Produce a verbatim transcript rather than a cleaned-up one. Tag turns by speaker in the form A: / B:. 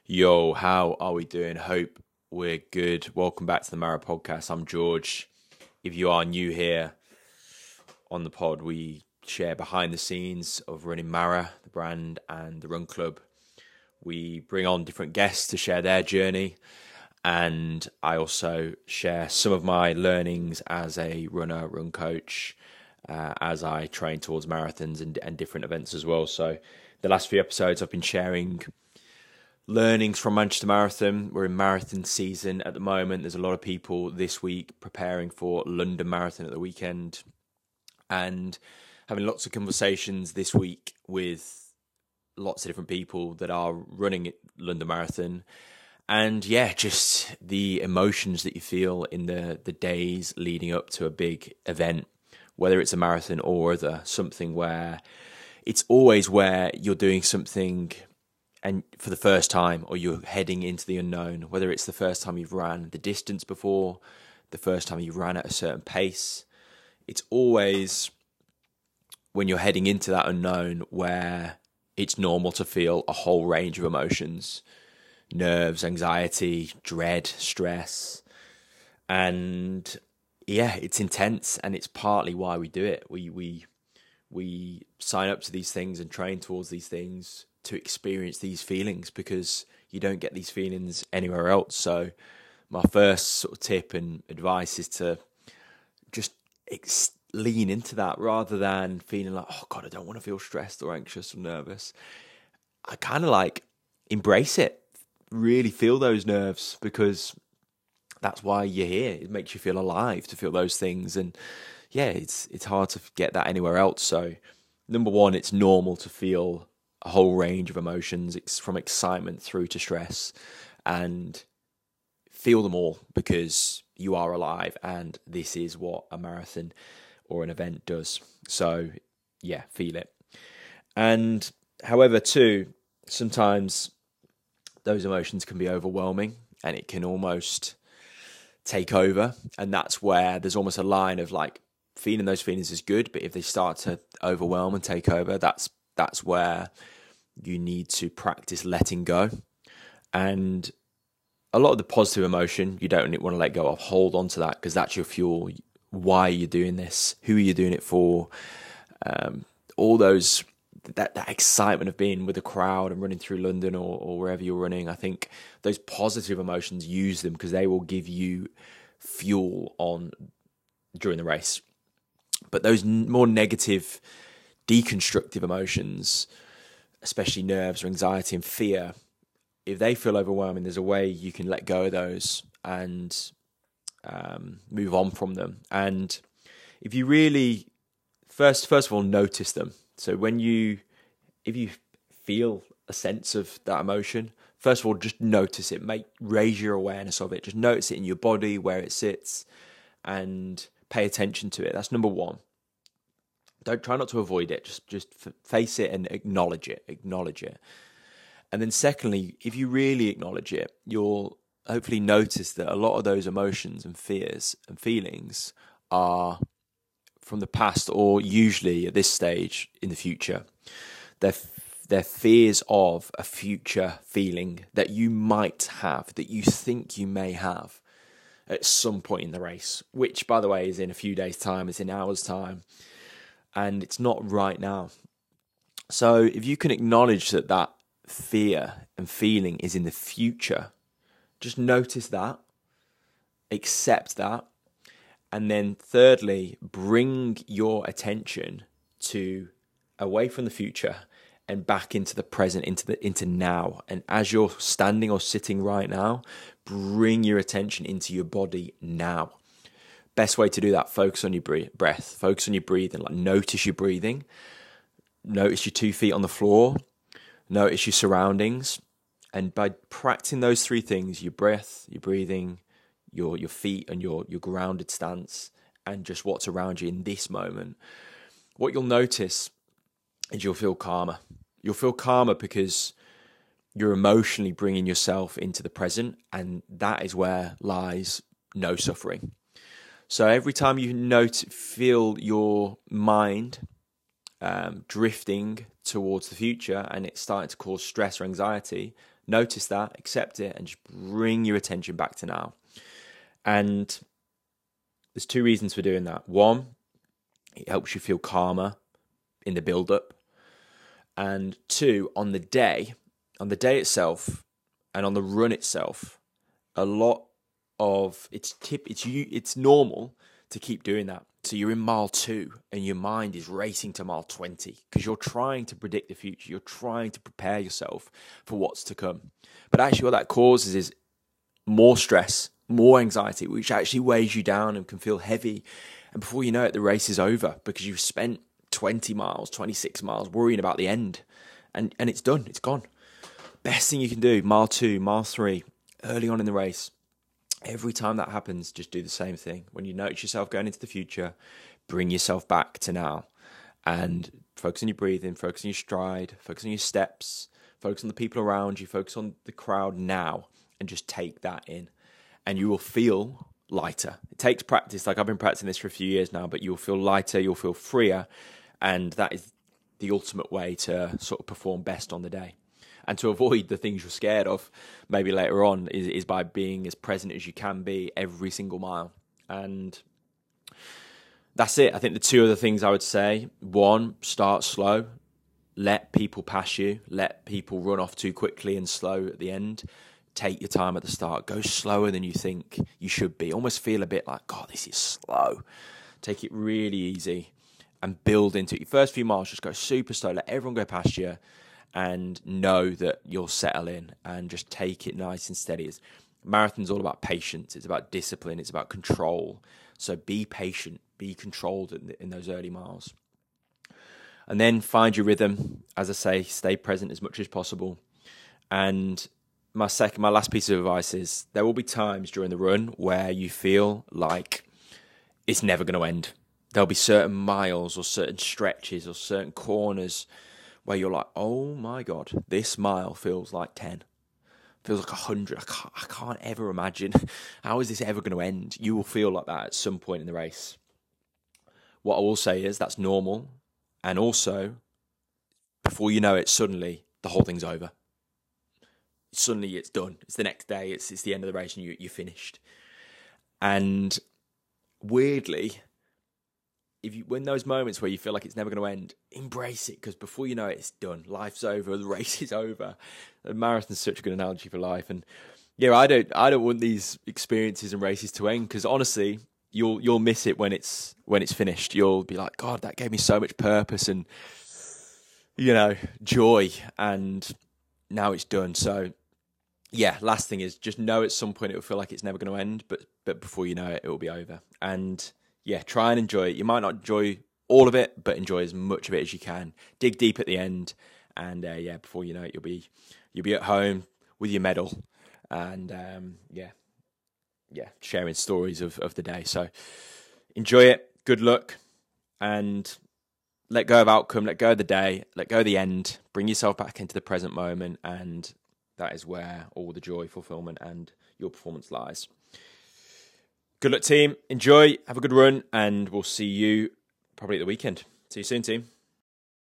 A: Yo, how are we doing? Hope we're good. Welcome back to the Mara Podcast. I'm George. If you are new here on the pod, we share behind the scenes of running Mara, the brand, and the Run Club. We bring on different guests to share their journey, and I also share some of my learnings as a runner, run coach, uh, as I train towards marathons and, and different events as well. So the last few episodes I've been sharing learnings from Manchester Marathon. We're in marathon season at the moment. There's a lot of people this week preparing for London Marathon at the weekend, and having lots of conversations this week with lots of different people that are running at London Marathon. And yeah, just the emotions that you feel in the, the days leading up to a big event, whether it's a marathon or other, something where it's always where you're doing something and for the first time, or you're heading into the unknown, whether it's the first time you've ran the distance before, the first time you've ran at a certain pace. It's always when you're heading into that unknown where it's normal to feel a whole range of emotions: nerves, anxiety, dread, stress. And yeah, it's intense, and it's partly why we do it. We we we sign up to these things and train towards these things to experience these feelings, because you don't get these feelings anywhere else. So my first sort of tip and advice is to just ex- lean into that, rather than feeling like, oh God, I don't want to feel stressed or anxious or nervous. I kind of like embrace it, really feel those nerves, because that's why you're here. It makes you feel alive to feel those things. And yeah, it's it's hard to get that anywhere else. So number one, it's normal to feel a whole range of emotions, it's from excitement through to stress, and feel them all, because you are alive, and this is what a marathon or an event does. So yeah, feel it. And however, too, sometimes those emotions can be overwhelming, and it can almost take over. And that's where there's almost a line of like, feeling those feelings is good, but if they start to overwhelm and take over, that's that's where you need to practice letting go. And a lot of the positive emotion, you don't want to let go of. Hold on to that, because that's your fuel. Why are you doing this? Who are you doing it for? Um, all those, that, that excitement of being with the crowd and running through London or, or wherever you're running. I think those positive emotions, use them, because they will give you fuel on during the race. But those more negative, deconstructive emotions, especially nerves or anxiety and fear, if they feel overwhelming, there's a way you can let go of those and um, move on from them. And if you really, first, first of all, notice them. So when you, if you feel a sense of that emotion, first of all, just notice it. Make raise your awareness of it. Just notice it in your body, where it sits, and pay attention to it. That's number one. Don't try not to avoid it. Just just face it and acknowledge it. Acknowledge it. And then secondly, if you really acknowledge it, you'll hopefully notice that a lot of those emotions and fears and feelings are from the past, or usually at this stage in the future. They're, they're fears of a future feeling that you might have, that you think you may have at some point in the race, which, by the way, is in a few days' time, it's in hours' time. And it's not right now. So if you can acknowledge that that fear and feeling is in the future, just notice that, accept that, and then thirdly, bring your attention to away from the future and back into the present, into the into now. And as you're standing or sitting right now, bring your attention into your body now. Best way to do that, focus on your breath, focus on your breathing, like notice your breathing, notice your two feet on the floor, notice your surroundings. And by practicing those three things, your breath, your breathing, your your feet, and your, your grounded stance, and just what's around you in this moment, what you'll notice is you'll feel calmer. You'll feel calmer because you're emotionally bringing yourself into the present, and that is where lies no suffering. So every time you note, feel your mind um, drifting towards the future, and it's starting to cause stress or anxiety, Notice that, accept it, and just bring your attention back to now. And there's two reasons for doing that. One, it helps you feel calmer in the build-up. And two, on the day, on the day itself, and on the run itself, a lot of it's tip it's you it's normal to keep doing that. So you're in mile two and your mind is racing to mile twenty because you're trying to predict the future. You're trying to prepare yourself for what's to come. But actually what that causes is more stress, more anxiety, which actually weighs you down and can feel heavy. And before you know it, the race is over because you've spent twenty miles, twenty-six miles worrying about the end. And, and it's done. It's gone. Best thing you can do, mile two, mile three, early on in the race. Every time that happens, just do the same thing. When you notice yourself going into the future, bring yourself back to now and focus on your breathing, focus on your stride, focus on your steps, focus on the people around you, focus on the crowd now, and just take that in. And you will feel lighter. It takes practice. Like I've been practicing this for a few years now, but you'll feel lighter, you'll feel freer. And that is the ultimate way to sort of perform best on the day. And to avoid the things you're scared of, maybe later on, is, is by being as present as you can be every single mile. And that's it. I think the two other things I would say, one, start slow. Let people pass you. Let people run off too quickly and slow at the end. Take your time at the start. Go slower than you think you should be. Almost feel a bit like, God, this is slow. Take it really easy and build into it. Your first few miles, just go super slow. Let everyone go past you. And know that you'll settle in and just take it nice and steady. It's, marathon's all about patience. It's about discipline. It's about control. So be patient. Be controlled in, in those early miles. And then find your rhythm. As I say, stay present as much as possible. And my second, my last piece of advice is there will be times during the run where you feel like it's never going to end. There'll be certain miles or certain stretches or certain corners where you're like, oh my God, this mile feels like ten. Feels like a hundred. I can't, I can't ever imagine. How is this ever going to end? You will feel like that at some point in the race. What I will say is that's normal. And also, before you know it, suddenly the whole thing's over. Suddenly it's done. It's the next day. It's, it's the end of the race and you, you're finished. And weirdly, if you, when those moments where you feel like it's never going to end, embrace it because before you know it, it's done. Life's over. The race is over. The marathon's such a good analogy for life. And yeah, I don't, I don't want these experiences and races to end because honestly, you'll, you'll miss it when it's, when it's finished. You'll be like, God, that gave me so much purpose and, you know, joy. And now it's done. So yeah, last thing is just know at some point it will feel like it's never going to end, but, but before you know it, it will be over. And yeah, try and enjoy it. You might not enjoy all of it, but enjoy as much of it as you can. Dig deep at the end, and uh, yeah, before you know it, you'll be you'll be at home with your medal, and um, yeah, yeah, sharing stories of, of the day. So enjoy it. Good luck, and let go of outcome. Let go of the day. Let go of the end. Bring yourself back into the present moment, and that is where all the joy, fulfillment, and your performance lies. Good luck, team. Enjoy. Have a good run, and we'll see you probably at the weekend. See you soon, team.